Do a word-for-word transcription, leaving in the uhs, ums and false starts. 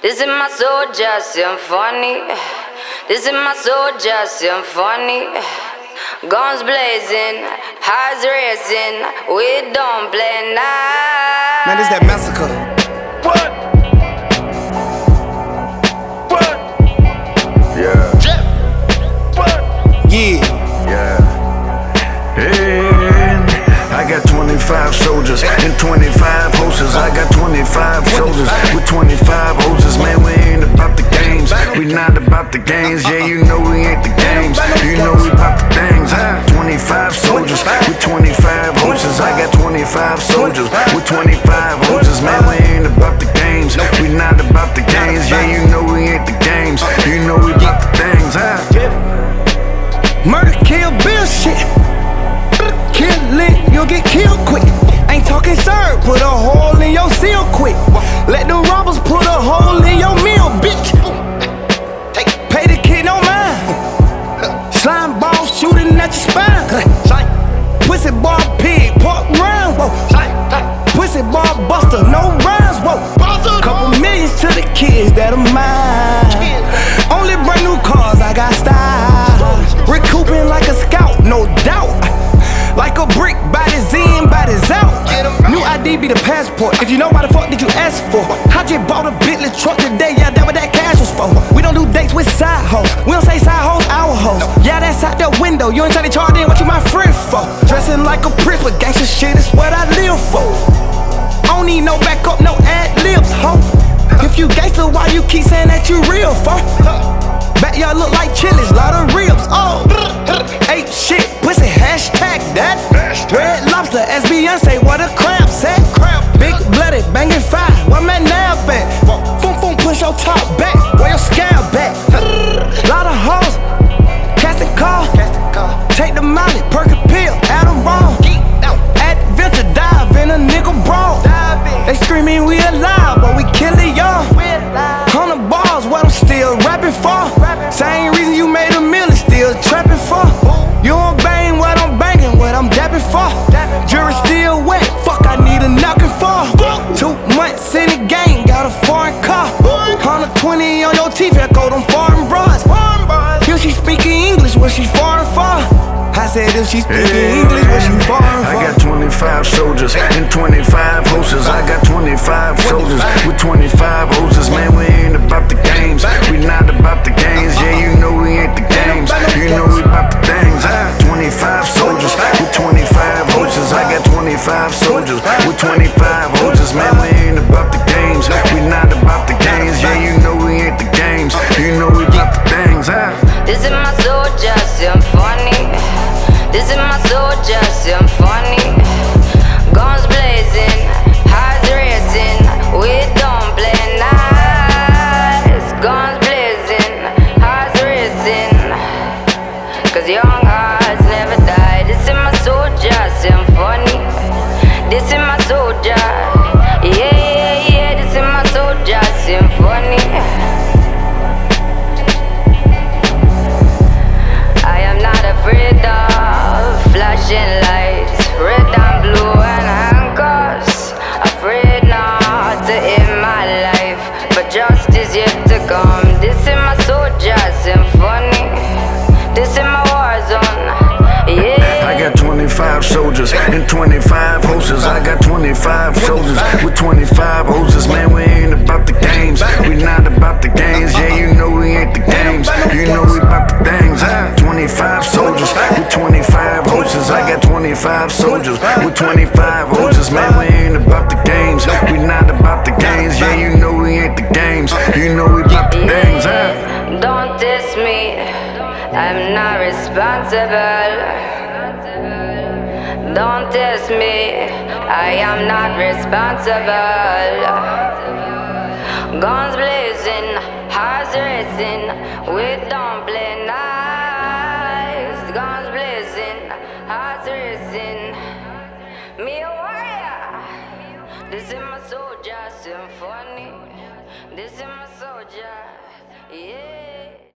This is my soldier symphony. This is my soldier symphony. Guns blazing, hearts racing. We don't play nice. Man, this that massacre. What? What? Yeah. Jeff. What? Yeah. Yeah. And I got twenty-five soldiers and twenty-five horses. I got twenty-five soldiers with twenty-five horses. Man, we ain't about the games. We not about the games. Yeah, you know we ain't the games. You know we about the things. Huh? twenty-five soldiers with twenty-five horses. I got twenty-five soldiers with twenty-five horses. Man, we ain't about the games. We not about the games. Yeah, you know we ain't the games. You know we about the things. Huh? Murder, kill, bill shit. Kill lit, you'll get killed quick. Ain't talking serve, put a hole in your seal quick. Let the robbers put a hole in your meal, bitch. Pay the kid no mind. Slime ball shooting at your spine. Pussy ball pig, pork round, whoa. Pussy ball buster, no rhymes, whoa. Couple millions to the kids that are mine. Only brand new cars, I got style. Recouping like a scout, no doubt. Like a brick, body's in, body's out. New I D be the passport. If you know why the fuck did you ask for? I just bought a Bentley truck today, yeah, that what that cash was for. We don't do dates with side hoes. We don't say side hoes, our hoes. Yeah, that's out the window. You ain't trying to charge in what you my friend for. Dressing like a prince, but gangsta shit is what I live for. I don't need no backup, no ad libs, ho. If you gangsta, why you keep saying that you real for? Backyard look like Chili's, lot of ribs, oh. Ain't shit, pussy, hashtag that. Red lobster, as Beyonce, what a crab set. Big blooded, banging fire, where my nab at? Foom foom, push your top back, where your scab back? Lot of hoes, casting call. Take the molly, perk a pill, Adderall. Adventure dive in a nigga brawl. They screaming we alive, but we killing y'all. Hundred bars, what I'm still rapping for. Same reason you made a million, still trapping for. You don't bang what I'm banging, what I'm dapping for. Jury still wet, fuck I need a knocking for. Two months in the game, got a foreign car. one hundred twenty on your teeth, echo them foreign bras. If she speaking English, what she foreign for? I said if she speaking yeah, English, what she foreign for? I got twenty-five soldiers and twenty-five horses. I got twenty-five soldiers with twenty-five horses. Man, we ain't about the games. We not about the games. Yeah, you know we ain't the games. You know we about the things. I got twenty-five soldiers with twenty-five horses. I got twenty-five soldiers with twenty-five horses. Man, we ain't about the games. We not about the games. Yeah, you know we ain't the games. You know we about the things. I This is my soldier symphony. This is my soldier symphony. Guns blazing, hearts racing. We don't play nice. Guns blazing, hearts racing. Cause young hearts never die. This is my soldier symphony. This is my soldier. Yeah, yeah, yeah. This is my soldier symphony. I am not afraid of flashing lights, red and blue and handcuffs. Afraid not to end my life, but justice yet to come. This is my soldier symphony. This is my war zone. Yeah. I got twenty-five soldiers and twenty-five horses. I got twenty-five soldiers with twenty-five horses. Man, we ain't about the games. We not about the games. Yeah, you know we ain't the games. You know we about the things. I got twenty-five soldiers with twenty-five horses. I got twenty-five soldiers with twenty-five horses. Man, we ain't about the games. We not about the games. Yeah, you know we ain't the games. You know we about the things. I Don't test me, I'm not responsible. Don't test me, I am not responsible. Guns blazing, hearts racing, we don't play nice. Guns blazing, hearts racing, me a warrior. This is my soldier symphony. This is my soldier, yeah.